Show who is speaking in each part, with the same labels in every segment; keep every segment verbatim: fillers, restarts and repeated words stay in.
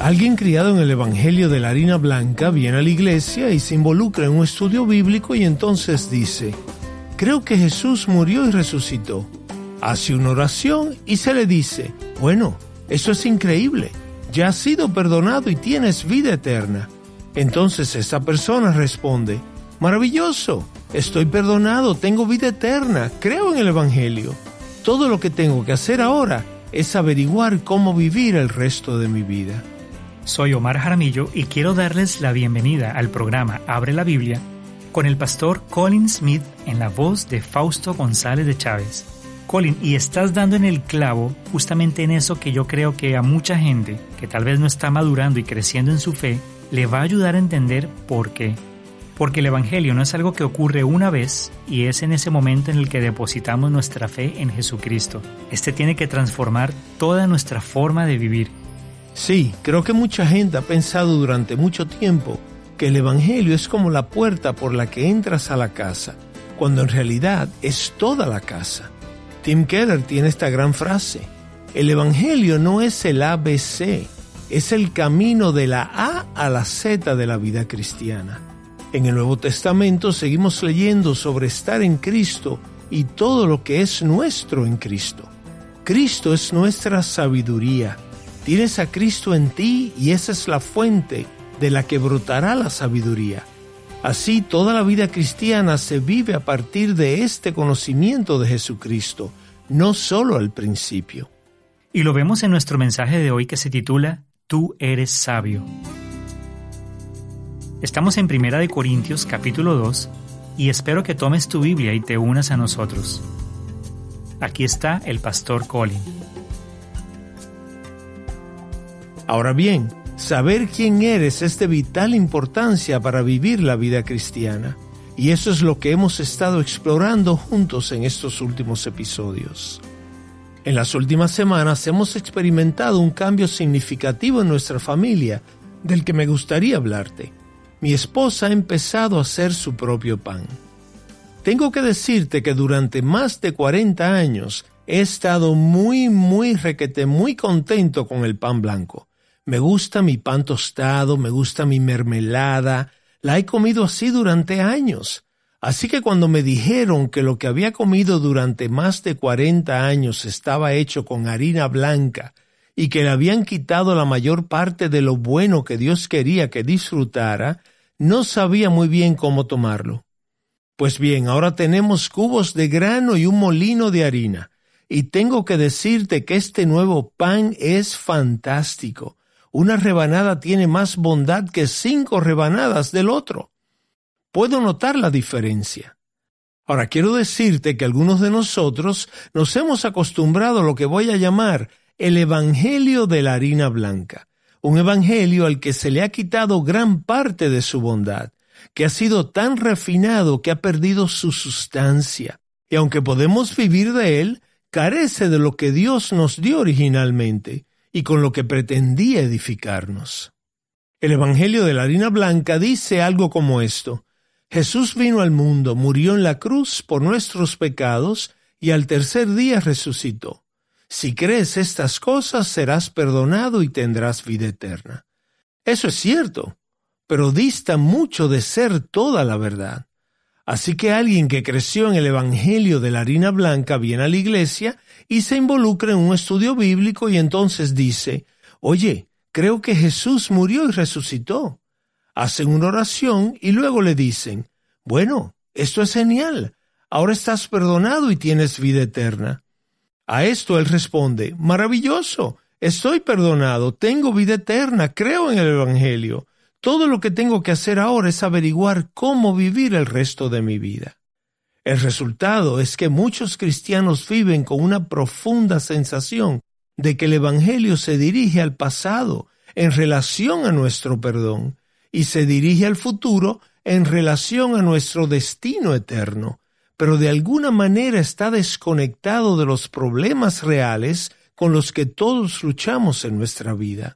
Speaker 1: Alguien criado en el Evangelio de la harina blanca viene a la iglesia y se involucra en un estudio bíblico y entonces dice: creo que Jesús murió y resucitó. Hace una oración y se le dice: bueno, eso es increíble, ya has sido perdonado y tienes vida eterna. Entonces esa persona responde: maravilloso, estoy perdonado, tengo vida eterna, creo en el Evangelio. Todo lo que tengo que hacer ahora es averiguar cómo vivir el resto de mi vida.
Speaker 2: Soy Omar Jaramillo y quiero darles la bienvenida al programa Abre la Biblia con el pastor Colin Smith en la voz de Fausto González de Chávez. Colin, y estás dando en el clavo justamente en eso que yo creo que a mucha gente que tal vez no está madurando y creciendo en su fe, le va a ayudar a entender por qué. Porque el Evangelio no es algo que ocurre una vez y es en ese momento en el que depositamos nuestra fe en Jesucristo. Este tiene que transformar toda nuestra forma de vivir.
Speaker 1: Sí, creo que mucha gente ha pensado durante mucho tiempo que el Evangelio es como la puerta por la que entras a la casa, cuando en realidad es toda la casa. Tim Keller tiene esta gran frase: el Evangelio no es el A B C, es el camino de la A a la Z de la vida cristiana. En el Nuevo Testamento seguimos leyendo sobre estar en Cristo y todo lo que es nuestro en Cristo. Cristo es nuestra sabiduría. Tienes a Cristo en ti y esa es la fuente de la que brotará la sabiduría. Así, toda la vida cristiana se vive a partir de este conocimiento de Jesucristo, no solo al principio.
Speaker 2: Y lo vemos en nuestro mensaje de hoy que se titula Tú eres sabio. Estamos en Primera de Corintios capítulo dos y espero que tomes tu Biblia y te unas a nosotros. Aquí está el pastor Colin.
Speaker 1: Ahora bien, saber quién eres es de vital importancia para vivir la vida cristiana, y eso es lo que hemos estado explorando juntos en estos últimos episodios. En las últimas semanas hemos experimentado un cambio significativo en nuestra familia, del que me gustaría hablarte. Mi esposa ha empezado a hacer su propio pan. Tengo que decirte que durante más de cuarenta años he estado muy, muy requete, muy contento con el pan blanco. Me gusta mi pan tostado, me gusta mi mermelada, la he comido así durante años. Así que cuando me dijeron que lo que había comido durante más de cuarenta años estaba hecho con harina blanca y que le habían quitado la mayor parte de lo bueno que Dios quería que disfrutara, no sabía muy bien cómo tomarlo. Pues bien, ahora tenemos cubos de grano y un molino de harina, y tengo que decirte que este nuevo pan es fantástico. Una rebanada tiene más bondad que cinco rebanadas del otro. Puedo notar la diferencia. Ahora, quiero decirte que algunos de nosotros nos hemos acostumbrado a lo que voy a llamar el Evangelio de la harina blanca. Un evangelio al que se le ha quitado gran parte de su bondad, que ha sido tan refinado que ha perdido su sustancia. Y aunque podemos vivir de él, carece de lo que Dios nos dio originalmente y con lo que pretendía edificarnos. El Evangelio de la harina blanca dice algo como esto: Jesús vino al mundo, murió en la cruz por nuestros pecados y al tercer día resucitó. Si crees estas cosas, serás perdonado y tendrás vida eterna. Eso es cierto, pero dista mucho de ser toda la verdad. Así que alguien que creció en el Evangelio de la harina blanca viene a la iglesia y se involucra en un estudio bíblico y entonces dice: oye, creo que Jesús murió y resucitó. Hacen una oración y luego le dicen: bueno, esto es genial, ahora estás perdonado y tienes vida eterna. A esto él responde: maravilloso, estoy perdonado, tengo vida eterna, creo en el Evangelio. Todo lo que tengo que hacer ahora es averiguar cómo vivir el resto de mi vida. El resultado es que muchos cristianos viven con una profunda sensación de que el Evangelio se dirige al pasado en relación a nuestro perdón y se dirige al futuro en relación a nuestro destino eterno, pero de alguna manera está desconectado de los problemas reales con los que todos luchamos en nuestra vida.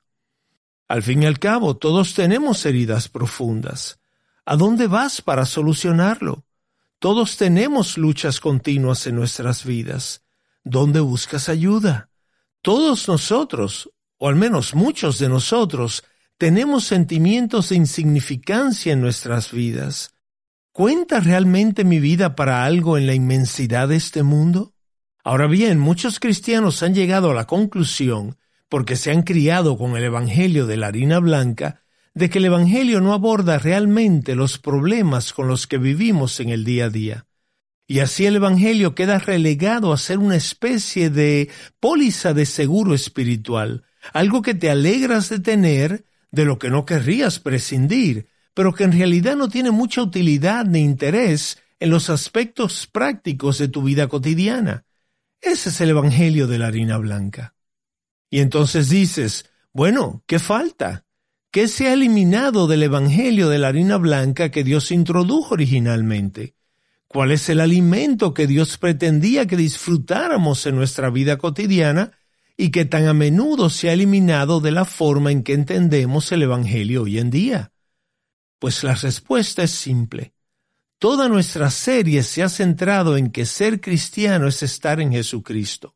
Speaker 1: Al fin y al cabo, todos tenemos heridas profundas. ¿A dónde vas para solucionarlo? Todos tenemos luchas continuas en nuestras vidas. ¿Dónde buscas ayuda? Todos nosotros, o al menos muchos de nosotros, tenemos sentimientos de insignificancia en nuestras vidas. ¿Cuenta realmente mi vida para algo en la inmensidad de este mundo? Ahora bien, muchos cristianos han llegado a la conclusión, porque se han criado con el evangelio de la harina blanca, de que el evangelio no aborda realmente los problemas con los que vivimos en el día a día. Y así el evangelio queda relegado a ser una especie de póliza de seguro espiritual, algo que te alegras de tener, de lo que no querrías prescindir, pero que en realidad no tiene mucha utilidad ni interés en los aspectos prácticos de tu vida cotidiana. Ese es el evangelio de la harina blanca. Y entonces dices, bueno, ¿qué falta? ¿Qué se ha eliminado del evangelio de la harina blanca que Dios introdujo originalmente? ¿Cuál es el alimento que Dios pretendía que disfrutáramos en nuestra vida cotidiana y que tan a menudo se ha eliminado de la forma en que entendemos el evangelio hoy en día? Pues la respuesta es simple. Toda nuestra serie se ha centrado en que ser cristiano es estar en Jesucristo.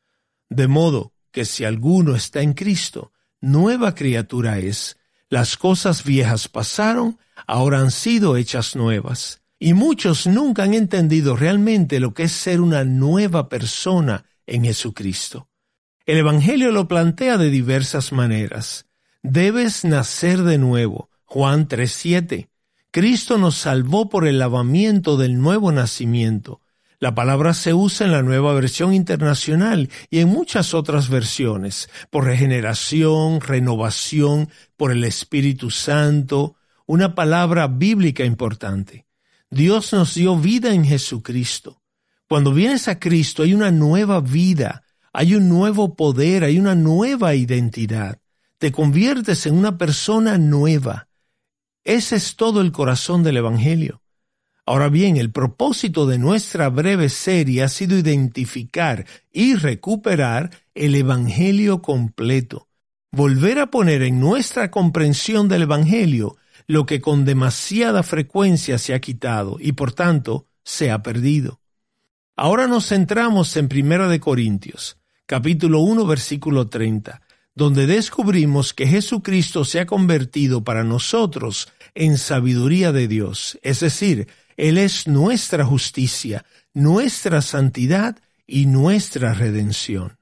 Speaker 1: De modo que si alguno está en Cristo, nueva criatura es. Las cosas viejas pasaron, ahora han sido hechas nuevas. Y muchos nunca han entendido realmente lo que es ser una nueva persona en Jesucristo. El Evangelio lo plantea de diversas maneras. Debes nacer de nuevo. Juan tres siete. Cristo nos salvó por el lavamiento del nuevo nacimiento. La palabra se usa en la Nueva Versión Internacional y en muchas otras versiones, por regeneración, renovación, por el Espíritu Santo, una palabra bíblica importante. Dios nos dio vida en Jesucristo. Cuando vienes a Cristo hay una nueva vida, hay un nuevo poder, hay una nueva identidad. Te conviertes en una persona nueva. Ese es todo el corazón del Evangelio. Ahora bien, el propósito de nuestra breve serie ha sido identificar y recuperar el Evangelio completo, volver a poner en nuestra comprensión del Evangelio lo que con demasiada frecuencia se ha quitado y por tanto se ha perdido. Ahora nos centramos en Primera de Corintios, capítulo uno, versículo treinta, donde descubrimos que Jesucristo se ha convertido para nosotros en sabiduría de Dios, es decir, Él es nuestra justicia, nuestra santidad y nuestra redención.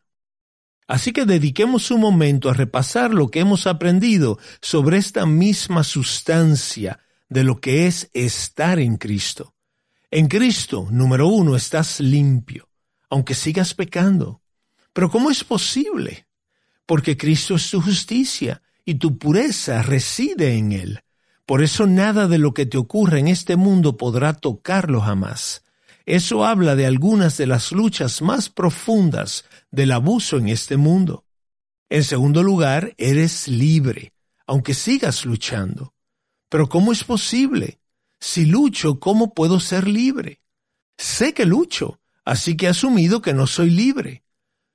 Speaker 1: Así que dediquemos un momento a repasar lo que hemos aprendido sobre esta misma sustancia de lo que es estar en Cristo. En Cristo, número uno, estás limpio, aunque sigas pecando. Pero ¿cómo es posible? Porque Cristo es tu justicia y tu pureza reside en Él. Por eso nada de lo que te ocurra en este mundo podrá tocarlo jamás. Eso habla de algunas de las luchas más profundas del abuso en este mundo. En segundo lugar, eres libre, aunque sigas luchando. Pero ¿cómo es posible? Si lucho, ¿cómo puedo ser libre? Sé que lucho, así que he asumido que no soy libre.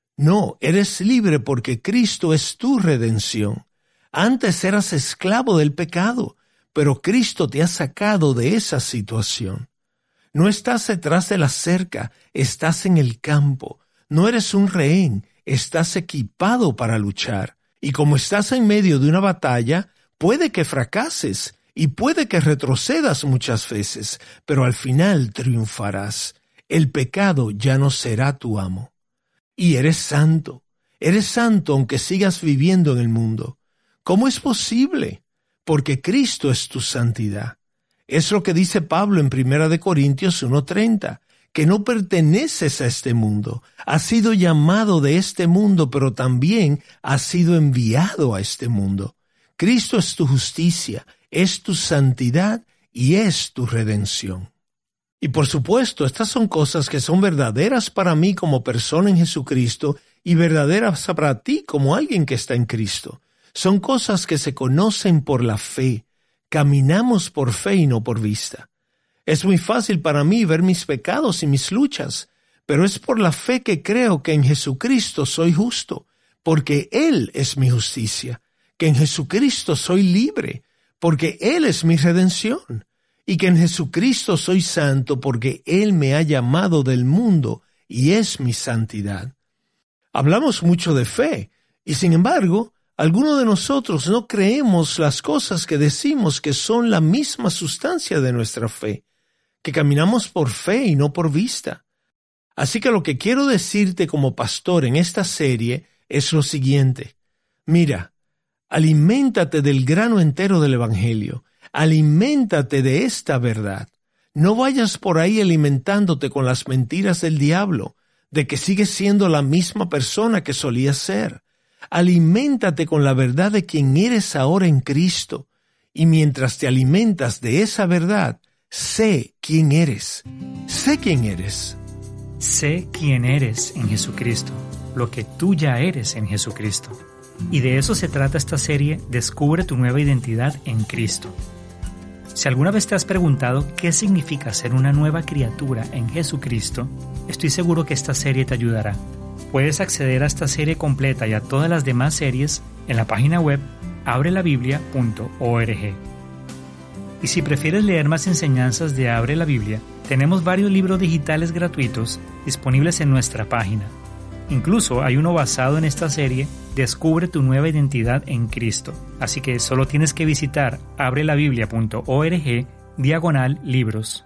Speaker 1: No, eres libre porque Cristo es tu redención. Antes eras esclavo del pecado, pero Cristo te ha sacado de esa situación. No estás detrás de la cerca, estás en el campo. No eres un rehén, estás equipado para luchar. Y como estás en medio de una batalla, puede que fracases y puede que retrocedas muchas veces, pero al final triunfarás. El pecado ya no será tu amo. Y eres santo. Eres santo aunque sigas viviendo en el mundo. ¿Cómo es posible? Porque Cristo es tu santidad. Es lo que dice Pablo en Primera de Corintios uno treinta, que no perteneces a este mundo. Has sido llamado de este mundo, pero también has sido enviado a este mundo. Cristo es tu justicia, es tu santidad y es tu redención. Y por supuesto, estas son cosas que son verdaderas para mí como persona en Jesucristo y verdaderas para ti como alguien que está en Cristo. Son cosas que se conocen por la fe. Caminamos por fe y no por vista. Es muy fácil para mí ver mis pecados y mis luchas, pero es por la fe que creo que en Jesucristo soy justo, porque Él es mi justicia, que en Jesucristo soy libre, porque Él es mi redención, y que en Jesucristo soy santo, porque Él me ha llamado del mundo y es mi santidad. Hablamos mucho de fe, y sin embargo, Algunos de nosotros no creemos las cosas que decimos que son la misma sustancia de nuestra fe, que caminamos por fe y no por vista. Así que lo que quiero decirte como pastor en esta serie es lo siguiente. Mira, aliméntate del grano entero del Evangelio. Aliméntate de esta verdad. No vayas por ahí alimentándote con las mentiras del diablo, de que sigues siendo la misma persona que solías ser. Aliméntate con la verdad de quién eres ahora en Cristo. Y mientras te alimentas de esa verdad, sé quién eres. Sé quién eres.
Speaker 2: Sé quién eres en Jesucristo, lo que tú ya eres en Jesucristo. Y de eso se trata esta serie, Descubre tu nueva identidad en Cristo. Si alguna vez te has preguntado qué significa ser una nueva criatura en Jesucristo, estoy seguro que esta serie te ayudará. Puedes acceder a esta serie completa y a todas las demás series en la página web abre la biblia punto org. Y si prefieres leer más enseñanzas de Abre la Biblia, tenemos varios libros digitales gratuitos disponibles en nuestra página. Incluso hay uno basado en esta serie, Descubre tu nueva identidad en Cristo. Así que solo tienes que visitar abre la biblia punto org diagonal libros.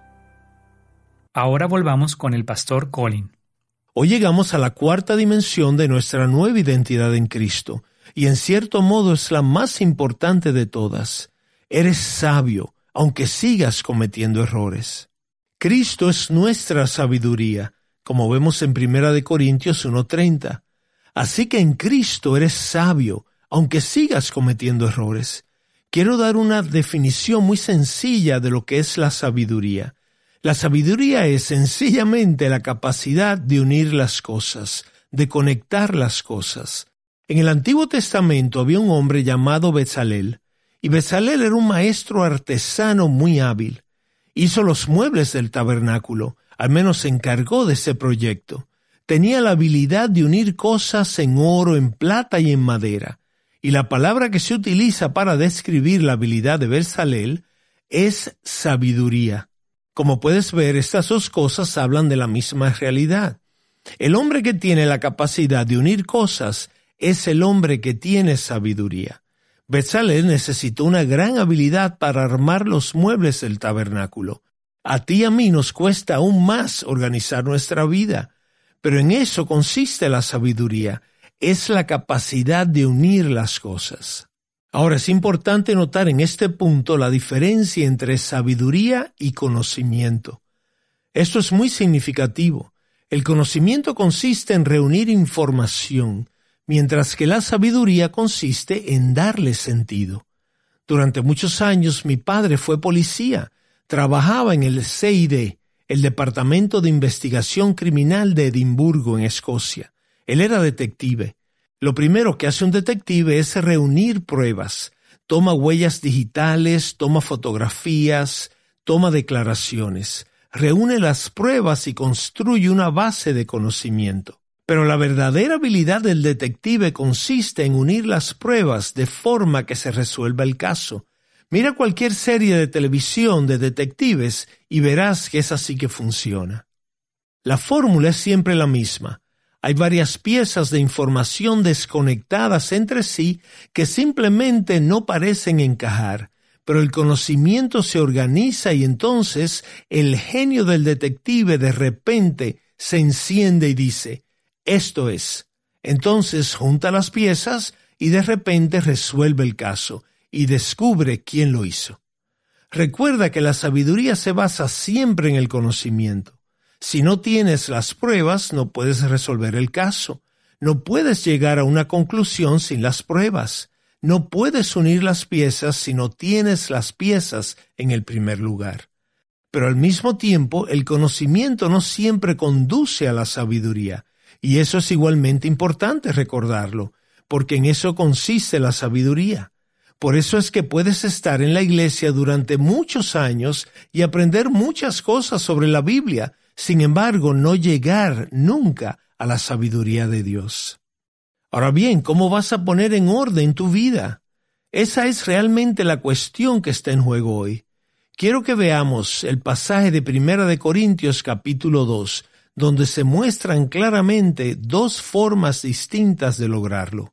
Speaker 2: Ahora volvamos con el pastor Colin.
Speaker 1: Hoy llegamos a la cuarta dimensión de nuestra nueva identidad en Cristo, y en cierto modo es la más importante de todas. Eres sabio, aunque sigas cometiendo errores. Cristo es nuestra sabiduría, como vemos en Primera de Corintios uno treinta. Así que en Cristo eres sabio, aunque sigas cometiendo errores. Quiero dar una definición muy sencilla de lo que es la sabiduría. La sabiduría es sencillamente la capacidad de unir las cosas, de conectar las cosas. En el Antiguo Testamento había un hombre llamado Bezalel, y Bezalel era un maestro artesano muy hábil. Hizo los muebles del tabernáculo, al menos se encargó de ese proyecto. Tenía la habilidad de unir cosas en oro, en plata y en madera. Y la palabra que se utiliza para describir la habilidad de Bezalel es sabiduría. Como puedes ver, estas dos cosas hablan de la misma realidad. El hombre que tiene la capacidad de unir cosas es el hombre que tiene sabiduría. Bezalel necesitó una gran habilidad para armar los muebles del tabernáculo. A ti y a mí nos cuesta aún más organizar nuestra vida, pero en eso consiste la sabiduría, es la capacidad de unir las cosas. Ahora es importante notar en este punto la diferencia entre sabiduría y conocimiento. Esto es muy significativo. El conocimiento consiste en reunir información, mientras que la sabiduría consiste en darle sentido. Durante muchos años mi padre fue policía, trabajaba en el C I D, el Departamento de Investigación Criminal de Edimburgo, en Escocia. Él era detective. Lo primero que hace un detective es reunir pruebas. Toma huellas digitales, toma fotografías, toma declaraciones. Reúne las pruebas y construye una base de conocimiento. Pero la verdadera habilidad del detective consiste en unir las pruebas de forma que se resuelva el caso. Mira cualquier serie de televisión de detectives y verás que es así que funciona. La fórmula es siempre la misma. Hay varias piezas de información desconectadas entre sí que simplemente no parecen encajar, pero el conocimiento se organiza y entonces el genio del detective de repente se enciende y dice: esto es. Entonces junta las piezas y de repente resuelve el caso y descubre quién lo hizo. Recuerda que la sabiduría se basa siempre en el conocimiento. Si no tienes las pruebas, no puedes resolver el caso. No puedes llegar a una conclusión sin las pruebas. No puedes unir las piezas si no tienes las piezas en el primer lugar. Pero al mismo tiempo, el conocimiento no siempre conduce a la sabiduría. Y eso es igualmente importante recordarlo, porque en eso consiste la sabiduría. Por eso es que puedes estar en la iglesia durante muchos años y aprender muchas cosas sobre la Biblia, sin embargo, no llegar nunca a la sabiduría de Dios. Ahora bien, ¿cómo vas a poner en orden tu vida? Esa es realmente la cuestión que está en juego hoy. Quiero que veamos el pasaje de Primera de Corintios capítulo dos, donde se muestran claramente dos formas distintas de lograrlo.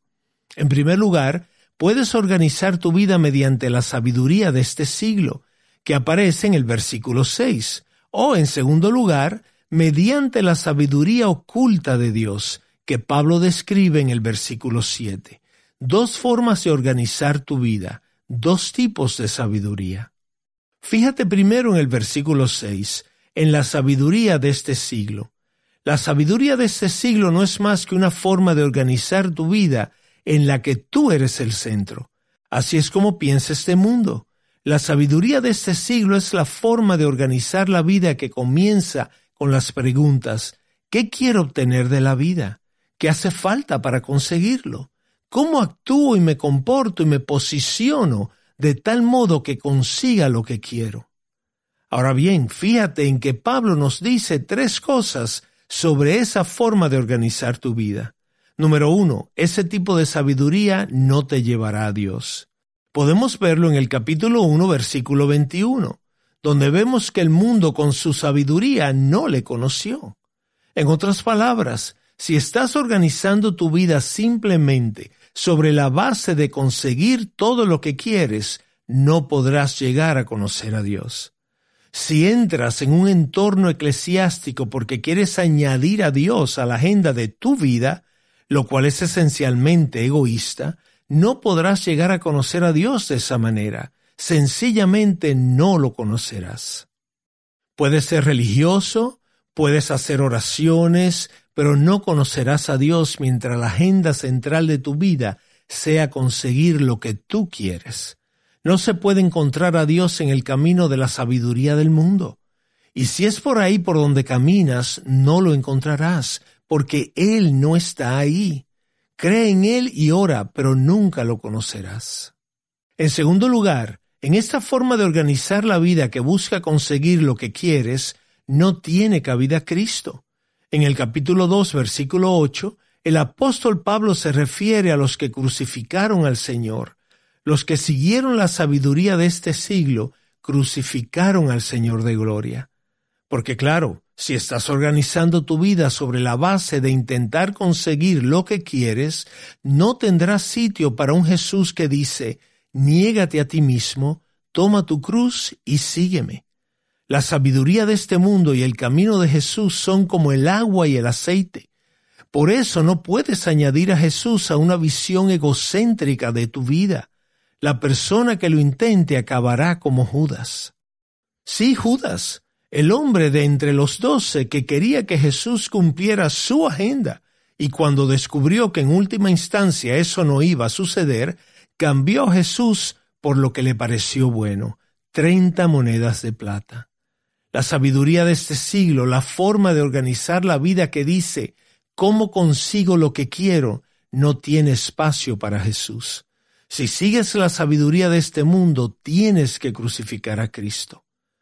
Speaker 1: En primer lugar, puedes organizar tu vida mediante la sabiduría de este siglo, que aparece en el versículo seis, o en segundo lugar, mediante la sabiduría oculta de Dios, que Pablo describe en el versículo siete. Dos formas de organizar tu vida, dos tipos de sabiduría. Fíjate primero en el versículo seis, en la sabiduría de este siglo. La sabiduría de este siglo no es más que una forma de organizar tu vida en la que tú eres el centro. Así es como piensa este mundo. La sabiduría de este siglo es la forma de organizar la vida que comienza con las preguntas: ¿qué quiero obtener de la vida? ¿Qué hace falta para conseguirlo? ¿Cómo actúo y me comporto y me posiciono de tal modo que consiga lo que quiero? Ahora bien, fíjate en que Pablo nos dice tres cosas sobre esa forma de organizar tu vida. Número uno, ese tipo de sabiduría no te llevará a Dios. Podemos verlo en el capítulo uno, versículo veintiuno, donde vemos que el mundo con su sabiduría no le conoció. En otras palabras, si estás organizando tu vida simplemente sobre la base de conseguir todo lo que quieres, no podrás llegar a conocer a Dios. Si entras en un entorno eclesiástico porque quieres añadir a Dios a la agenda de tu vida, lo cual es esencialmente egoísta, no podrás llegar a conocer a Dios de esa manera. Sencillamente no lo conocerás. Puedes ser religioso, puedes hacer oraciones, pero no conocerás a Dios mientras la agenda central de tu vida sea conseguir lo que tú quieres. No se puede encontrar a Dios en el camino de la sabiduría del mundo. Y si es por ahí por donde caminas, no lo encontrarás, porque Él no está ahí. Cree en Él y ora, pero nunca lo conocerás. En segundo lugar, en esta forma de organizar la vida que busca conseguir lo que quieres, no tiene cabida Cristo. En el capítulo dos, versículo ocho, el apóstol Pablo se refiere a los que crucificaron al Señor. Los que siguieron la sabiduría de este siglo crucificaron al Señor de gloria. Porque claro, si estás organizando tu vida sobre la base de intentar conseguir lo que quieres, no tendrás sitio para un Jesús que dice: niégate a ti mismo, toma tu cruz y sígueme. La sabiduría de este mundo y el camino de Jesús son como el agua y el aceite. Por eso no puedes añadir a Jesús a una visión egocéntrica de tu vida. La persona que lo intente acabará como Judas. Sí, Judas, el hombre de entre los doce que quería que Jesús cumpliera su agenda, y cuando descubrió que en última instancia eso no iba a suceder, cambió a Jesús por lo que le pareció bueno, treinta monedas de plata. La sabiduría de este siglo, la forma de organizar la vida que dice: ¿cómo consigo lo que quiero?, no tiene espacio para Jesús. Si sigues la sabiduría de este mundo, tienes que crucificar a Cristo.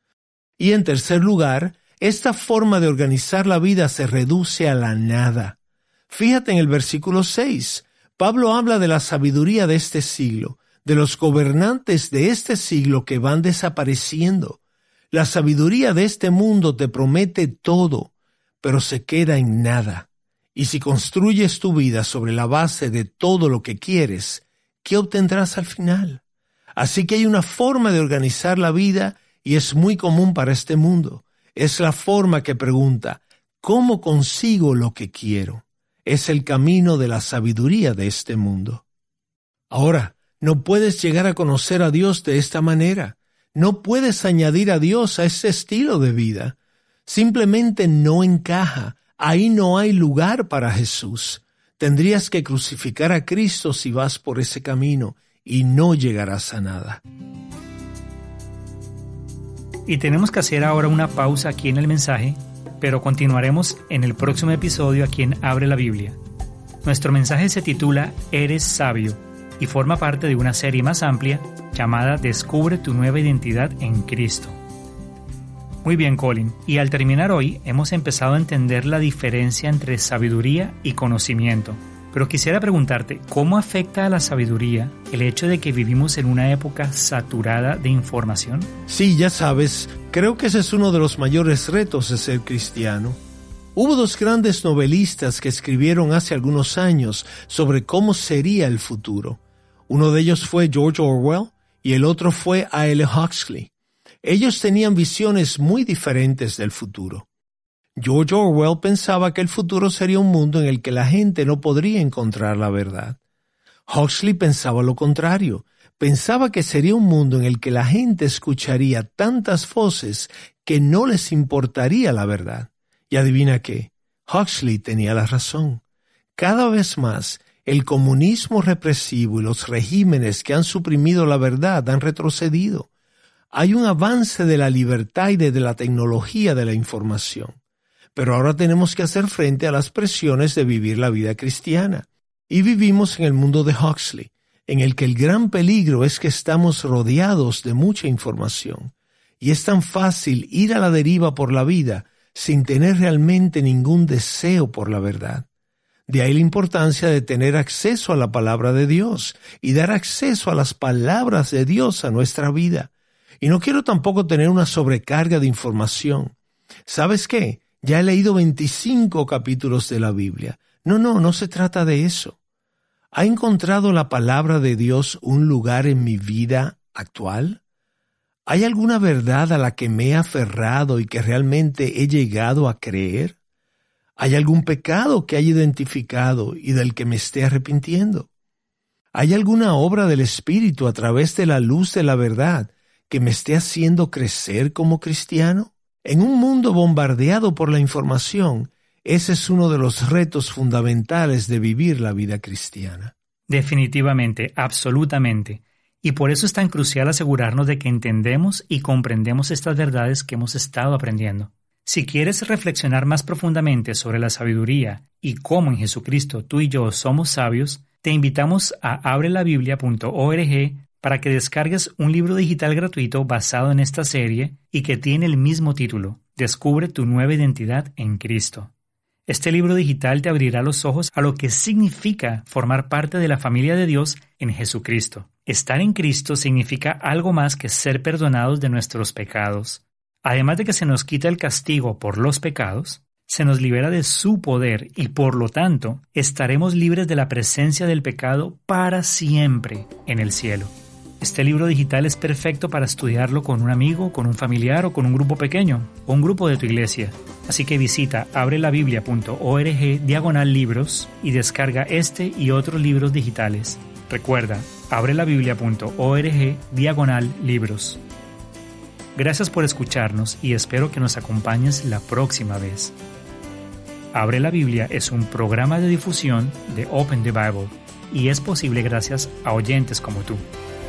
Speaker 1: Y en tercer lugar, esta forma de organizar la vida se reduce a la nada. Fíjate en el versículo seis. Pablo habla de la sabiduría de este siglo, de los gobernantes de este siglo que van desapareciendo. La sabiduría de este mundo te promete todo, pero se queda en nada. Y si construyes tu vida sobre la base de todo lo que quieres, ¿qué obtendrás al final? Así que hay una forma de organizar la vida y es muy común para este mundo. Es la forma que pregunta: ¿cómo consigo lo que quiero? Es el camino de la sabiduría de este mundo. Ahora, no puedes llegar a conocer a Dios de esta manera. No puedes añadir a Dios a ese estilo de vida. Simplemente no encaja. Ahí no hay lugar para Jesús. Tendrías que crucificar a Cristo si vas por ese camino y no llegarás a nada.
Speaker 2: Y tenemos que hacer ahora una pausa aquí en el mensaje, pero continuaremos en el próximo episodio aquí en Abre la Biblia. Nuestro mensaje se titula Eres sabio y forma parte de una serie más amplia llamada Descubre tu nueva identidad en Cristo. Muy bien, Colin, y al terminar hoy hemos empezado a entender la diferencia entre sabiduría y conocimiento. Pero quisiera preguntarte, ¿cómo afecta a la sabiduría el hecho de que vivimos en una época saturada de información?
Speaker 1: Sí, ya sabes, creo que ese es uno de los mayores retos de ser cristiano. Hubo dos grandes novelistas que escribieron hace algunos años sobre cómo sería el futuro. Uno de ellos fue George Orwell y el otro fue A L Huxley. Ellos tenían visiones muy diferentes del futuro. George Orwell pensaba que el futuro sería un mundo en el que la gente no podría encontrar la verdad. Huxley pensaba lo contrario. Pensaba que sería un mundo en el que la gente escucharía tantas voces que no les importaría la verdad. Y adivina qué, Huxley tenía la razón. Cada vez más, el comunismo represivo y los regímenes que han suprimido la verdad han retrocedido. Hay un avance de la libertad y de la tecnología de la información. Pero ahora tenemos que hacer frente a las presiones de vivir la vida cristiana. Y vivimos en el mundo de Huxley, en el que el gran peligro es que estamos rodeados de mucha información. Y es tan fácil ir a la deriva por la vida sin tener realmente ningún deseo por la verdad. De ahí la importancia de tener acceso a la palabra de Dios y dar acceso a las palabras de Dios a nuestra vida. Y no quiero tampoco tener una sobrecarga de información. ¿Sabes qué? Ya he leído veinticinco capítulos de la Biblia. No, no, no se trata de eso. ¿Ha encontrado la palabra de Dios un lugar en mi vida actual? ¿Hay alguna verdad a la que me he aferrado y que realmente he llegado a creer? ¿Hay algún pecado que haya identificado y del que me esté arrepintiendo? ¿Hay alguna obra del Espíritu a través de la luz de la verdad que me esté haciendo crecer como cristiano? En un mundo bombardeado por la información, ese es uno de los retos fundamentales de vivir la vida cristiana.
Speaker 2: Definitivamente, absolutamente. Y por eso es tan crucial asegurarnos de que entendemos y comprendemos estas verdades que hemos estado aprendiendo. Si quieres reflexionar más profundamente sobre la sabiduría y cómo en Jesucristo tú y yo somos sabios, te invitamos a abre la biblia punto org para que descargues un libro digital gratuito basado en esta serie y que tiene el mismo título, Descubre tu nueva identidad en Cristo. Este libro digital te abrirá los ojos a lo que significa formar parte de la familia de Dios en Jesucristo. Estar en Cristo significa algo más que ser perdonados de nuestros pecados. Además de que se nos quita el castigo por los pecados, se nos libera de su poder y por lo tanto estaremos libres de la presencia del pecado para siempre en el cielo. Este libro digital es perfecto para estudiarlo con un amigo, con un familiar o con un grupo pequeño o un grupo de tu iglesia. Así que visita abre la biblia punto org diagonal libros y descarga este y otros libros digitales. Recuerda, abre la biblia punto org diagonal libros. Gracias por escucharnos y espero que nos acompañes la próxima vez. Abre la Biblia es un programa de difusión de Open the Bible y es posible gracias a oyentes como tú.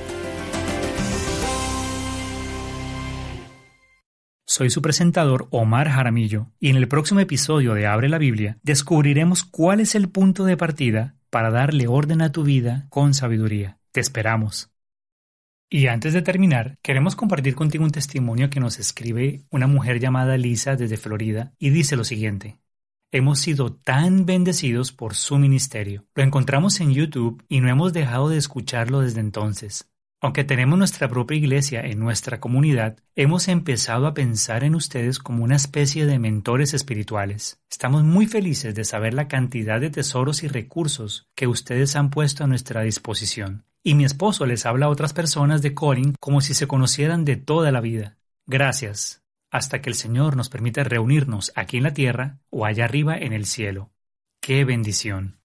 Speaker 2: Soy su presentador Omar Jaramillo y en el próximo episodio de Abre la Biblia descubriremos cuál es el punto de partida para darle orden a tu vida con sabiduría. Te esperamos. Y antes de terminar, queremos compartir contigo un testimonio que nos escribe una mujer llamada Lisa desde Florida y dice lo siguiente. Hemos sido tan bendecidos por su ministerio. Lo encontramos en YouTube y no hemos dejado de escucharlo desde entonces. Aunque tenemos nuestra propia iglesia en nuestra comunidad, hemos empezado a pensar en ustedes como una especie de mentores espirituales. Estamos muy felices de saber la cantidad de tesoros y recursos que ustedes han puesto a nuestra disposición. Y mi esposo les habla a otras personas de Colin como si se conocieran de toda la vida. Gracias, hasta que el Señor nos permita reunirnos aquí en la tierra o allá arriba en el cielo. ¡Qué bendición!